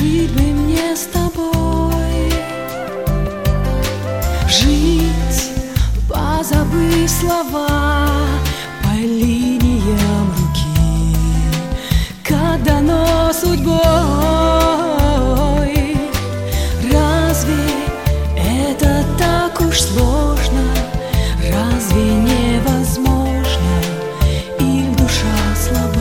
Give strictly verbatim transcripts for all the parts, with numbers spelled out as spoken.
Жить бы мне с тобой, жить, позабыв слова, по линиям руки, как дано судьбой. Разве это так уж сложно? Разве невозможно? Их душа слаба.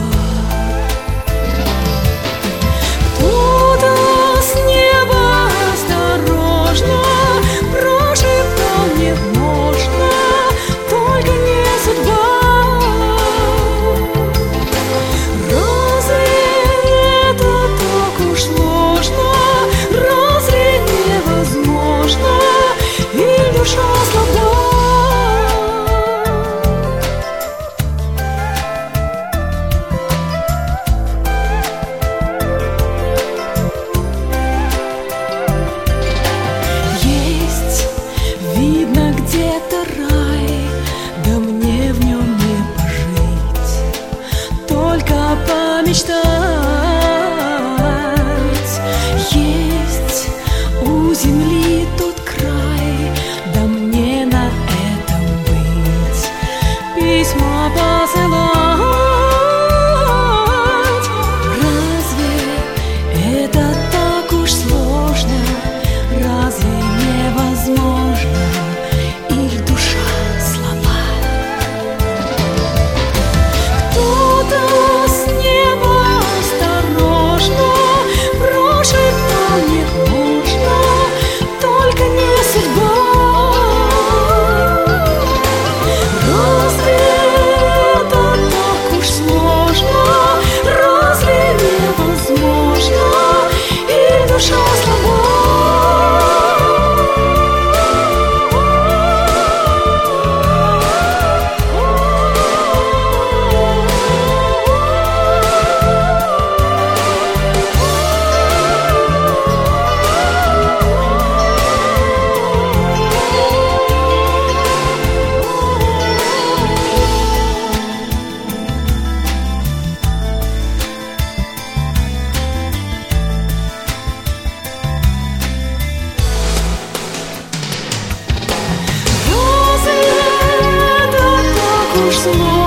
Где-то рай, да мне в нем не пожить, только помечтать. Есть у земли тот край, да мне на этом быть, письма посылать. Разве это так уж сложно? Разве невозможно? Сложно.